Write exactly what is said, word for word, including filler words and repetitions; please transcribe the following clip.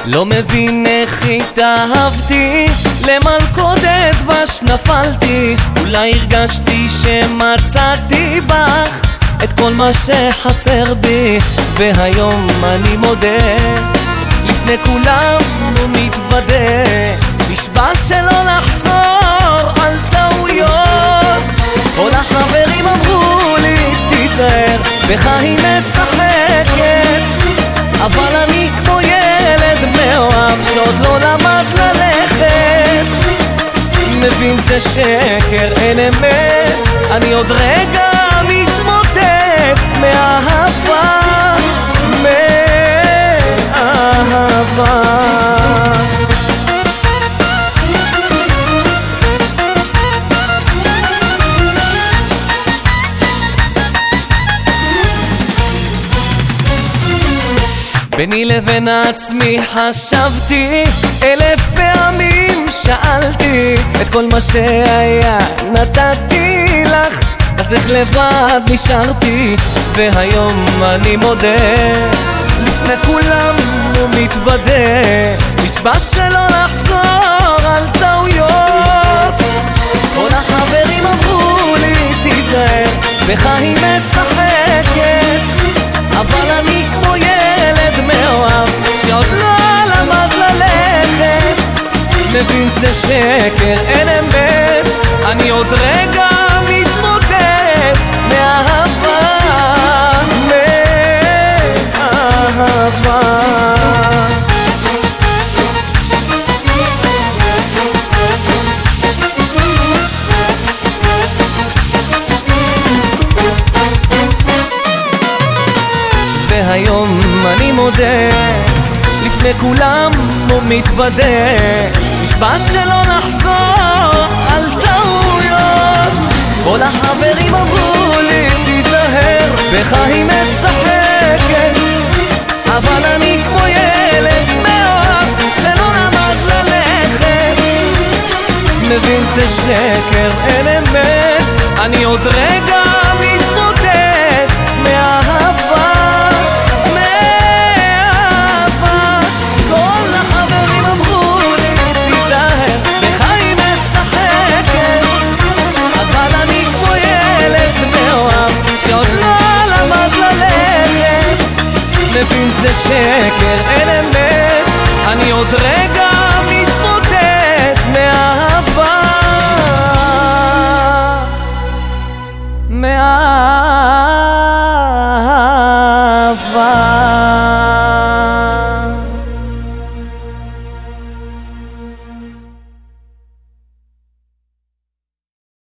לא מבין איך התאהבתי, למלכודת דבש נפלתי. אולי הרגשתי שמצאתי בך את כל מה שחסר בי, והיום אני מודה לפני כולם ומתוודה, נשבע שלא לחזור על טעויות. כל החברים אמרו לי תיזהר, בך היא משחקת, אבל אני כמו ילד מאוהב שעוד לא למד ללכת. מבין זה שקר, אין אמת, אני עוד רגע מתמוטט מאהבה, מאהבה. ביני לבין עצמי חשבתי, אלף פעמים שאלתי, את כל מה שהיה נתתי לך, אז איך לבד נשארתי. והיום אני מודה לפני כולם ומתוודה, נשבע שלא לחזור על טעויות. כל החברים אמרו לי תיזהר, בך היא משחקת, אבל אני כמו ילד מאוהב שעוד לא למד ללכת. מבין זה שקר, אין אמת, אני עוד רגע מתמוטט מאהבה, מאהבה. והיום אני מודה לפני כולם ומתוודה, נשבע שלא נחזור על טעויות. כל החברים אמרו לי תיזהר, בך היא משחקת, אבל אני כמו ילד מאוהב שלא למד ללכת. מבין זה שקר, אין אמת, אני עוד רגע מתמוטט מאהבה, מאהבה. כל החברים אמרו לי תיזהר, בך היא משחקת, אבל אני כמו ילד מאוהב שעוד לא למד ללכת. מבין זה שקר, אין אמת, אני עוד רגע מתמוטט מאהבה, מאהבה.